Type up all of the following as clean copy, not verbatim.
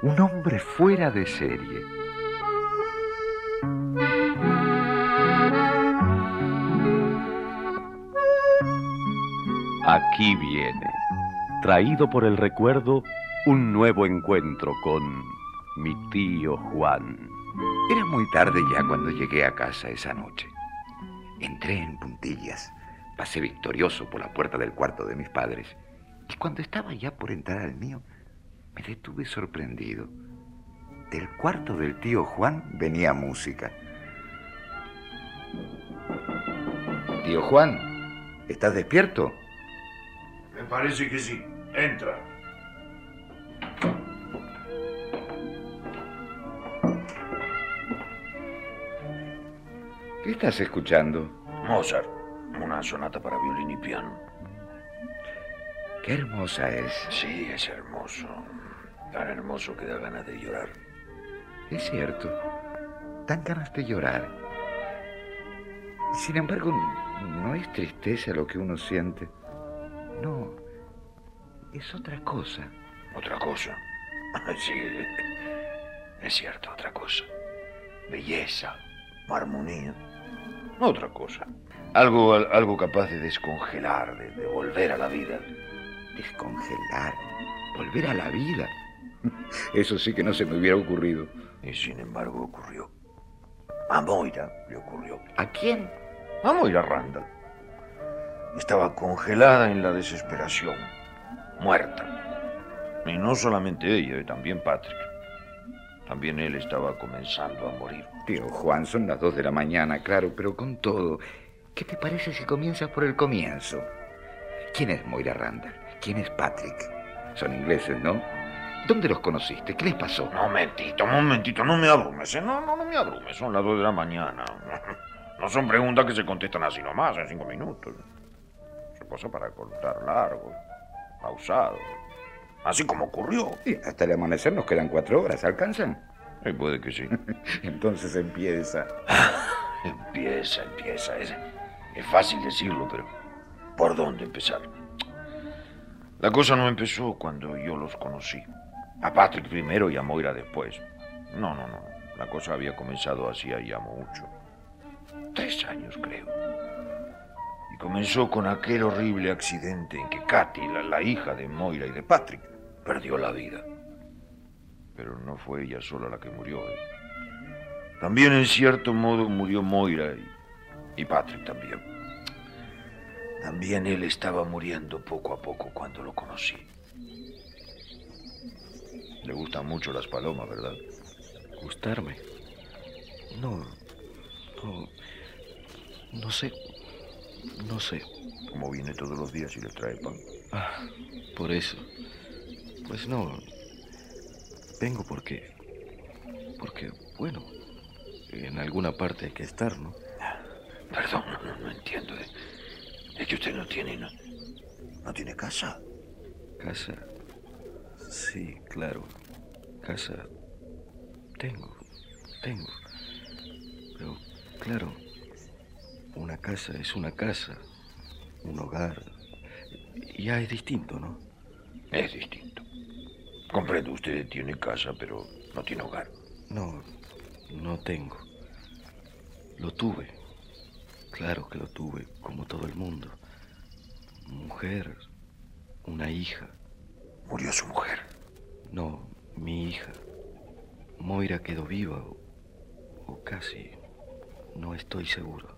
Un hombre fuera de serie. Aquí viene, traído por el recuerdo, un nuevo encuentro con mi tío Juan. Era muy tarde ya cuando llegué a casa esa noche. Entré en puntillas, pasé victorioso por la puerta del cuarto de mis padres, y cuando estaba ya por entrar al mío, me detuve sorprendido. Del cuarto del tío Juan venía música. Tío Juan, ¿estás despierto? Me parece que sí. Entra. ¿Qué estás escuchando? Mozart, una sonata para violín y piano. Qué hermosa es. Sí, es hermoso. Tan hermoso que da ganas de llorar. Es cierto, dan ganas de llorar. Sin embargo, no es tristeza lo que uno siente. No, es otra cosa. ¿Otra cosa? Sí, es cierto, otra cosa. Belleza, armonía. Otra cosa. Algo capaz de descongelar, de volver a la vida. Descongelar, volver a la vida. Eso sí que no se me hubiera ocurrido. Y sin embargo ocurrió. A Moira le ocurrió. ¿A quién? A Moira Randall. Estaba congelada en la desesperación, muerta. Y no solamente ella, también Patrick. También él estaba comenzando a morir. Tío Juan, son las 2 de la mañana, claro, pero con todo, ¿qué te parece si comienzas por el comienzo? ¿Quién es Moira Randall? ¿Quién es Patrick? Son ingleses, ¿no? ¿Dónde los conociste? ¿Qué les pasó? Momentito, no me abrumes, ¿eh? No me abrumes, son las 2 de la mañana. No son preguntas que se contestan así nomás, en 5 minutos. Son cosas para contar largo, pausado. Así como ocurrió. Sí, hasta el amanecer nos quedan 4 horas, ¿alcanzan? Puede que sí. Entonces empieza. Empieza. Es fácil decirlo, pero ¿por dónde empezar? La cosa no empezó cuando yo los conocí. A Patrick primero y a Moira después. No. La cosa había comenzado hacía ya mucho. 3 años, creo. Y comenzó con aquel horrible accidente en que Katy, la hija de Moira y de Patrick, perdió la vida. Pero no fue ella sola la que murió. También, en cierto modo, murió Moira y Patrick también. También él estaba muriendo poco a poco cuando lo conocí. Le gustan mucho las palomas, ¿verdad? ¿Gustarme? No sé. Como viene todos los días y les trae pan. Por eso. Pues no. Vengo porque, bueno, en alguna parte hay que estar, ¿no? Perdón, no entiendo. Es que usted no tiene casa. ¿Casa? Sí, claro. Casa tengo. Pero, claro, una casa es una casa, un hogar. Ya es distinto, ¿no? Es distinto. Comprendo, usted tiene casa, pero no tiene hogar. No tengo. Lo tuve. Claro que lo tuve, como todo el mundo. Mujer, una hija. ¿Murió su mujer? No, mi hija. Moira quedó viva, o casi. No estoy seguro.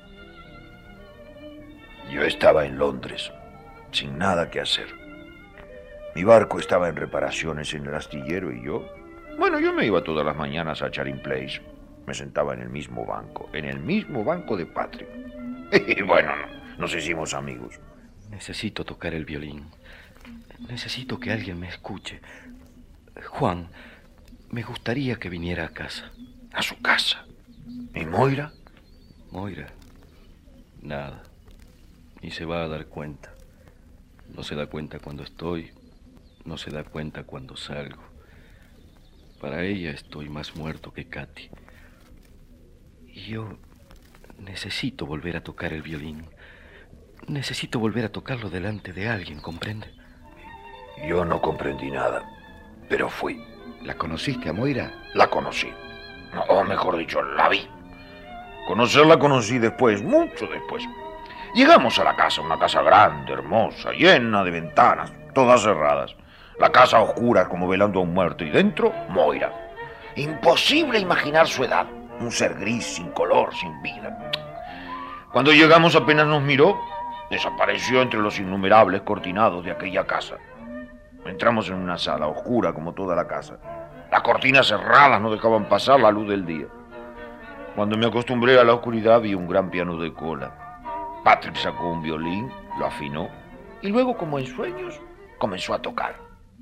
Yo estaba en Londres, sin nada que hacer. Mi barco estaba en reparaciones en el astillero y yo me iba todas las mañanas a Charing Place. Me sentaba en el mismo banco de Patrick. Y bueno, nos hicimos amigos. Necesito tocar el violín. Necesito que alguien me escuche. Juan, me gustaría que viniera a casa. ¿A su casa? ¿Y Moira? Moira, nada. Ni se va a dar cuenta. No se da cuenta cuando estoy. No se da cuenta cuando salgo. Para ella estoy más muerto que Katy. Y yo necesito volver a tocar el violín. Necesito volver a tocarlo delante de alguien, ¿comprende? Yo no comprendí nada, pero fui. ¿La conociste a Moira? La conocí. O mejor dicho, la vi. Conocerla conocí después, mucho después. Llegamos a la casa, una casa grande, hermosa, llena de ventanas, todas cerradas. La casa oscura como velando a un muerto y dentro, Moira. Imposible imaginar su edad. Un ser gris, sin color, sin vida. Cuando llegamos apenas nos miró, desapareció entre los innumerables cortinados de aquella casa. Entramos en una sala oscura como toda la casa. Las cortinas cerradas no dejaban pasar la luz del día. Cuando me acostumbré a la oscuridad vi un gran piano de cola. Patrick sacó un violín, lo afinó y luego, como en sueños, comenzó a tocar.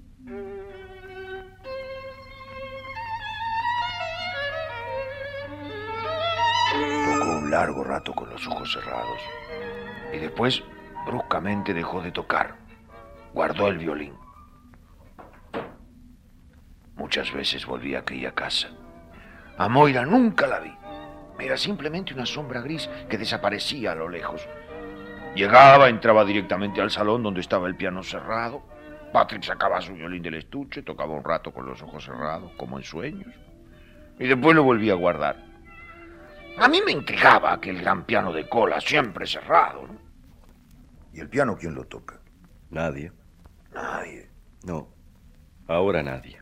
Tocó un largo rato con los ojos cerrados y después bruscamente dejó de tocar. Guardó el violín. Muchas veces volví a aquella casa. A Moira nunca la vi. Era simplemente una sombra gris que desaparecía a lo lejos. Llegaba, entraba directamente al salón donde estaba el piano cerrado. Patrick sacaba su violín del estuche, tocaba un rato con los ojos cerrados, como en sueños, y después lo volvía a guardar. A mí me intrigaba aquel gran piano de cola, siempre cerrado, ¿no? ¿Y el piano quién lo toca? Nadie. Nadie. No, ahora nadie.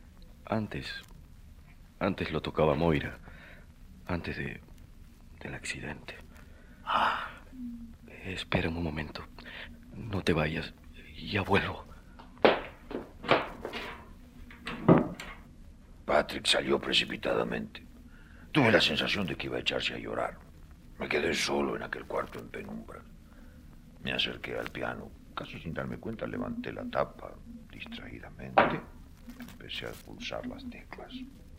Antes lo tocaba Moira, antes del accidente. Espera un momento, no te vayas, ya vuelvo. Patrick salió precipitadamente. Tuve la sensación de que iba a echarse a llorar. Me quedé solo en aquel cuarto en penumbra. Me acerqué al piano. Casi sin darme cuenta levanté la tapa distraídamente. Empecé a pulsar las teclas.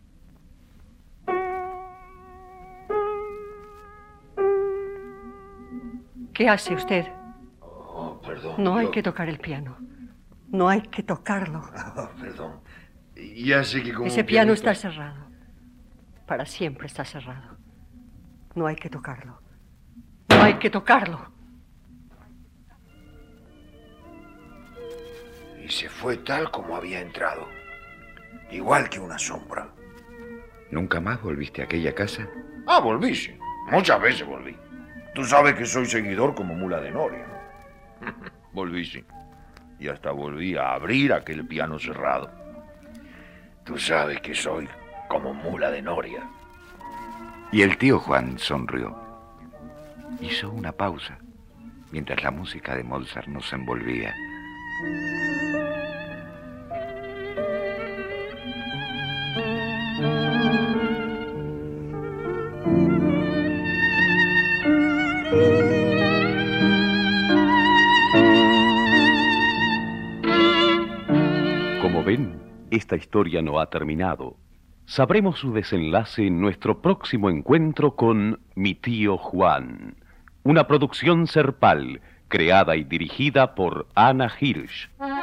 ¿Qué hace usted? Oh, perdón. No hay que tocar el piano. No hay que tocarlo. Perdón. Ya sé que como Ese piano está cerrado. Para siempre está cerrado. No hay que tocarlo. No hay que tocarlo. Y se fue tal como había entrado. Igual que una sombra. ¿Nunca más volviste a aquella casa? Volví, sí. Muchas veces volví. Tú sabes que soy seguidor como mula de noria, ¿no? Volví, sí. Y hasta volví a abrir aquel piano cerrado. Tú sabes que soy como mula de noria. Y el tío Juan sonrió. Hizo una pausa, mientras la música de Mozart nos envolvía. Como ven, esta historia no ha terminado. Sabremos su desenlace en nuestro próximo encuentro con Mi tío Juan, una producción Serpal, creada y dirigida por Ana Hirsch.